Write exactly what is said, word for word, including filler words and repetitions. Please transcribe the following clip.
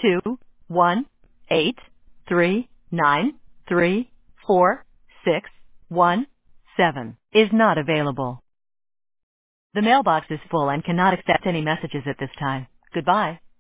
two one eight three nine three four six one seven is not available. The mailbox is full and cannot accept any messages at this time. Goodbye.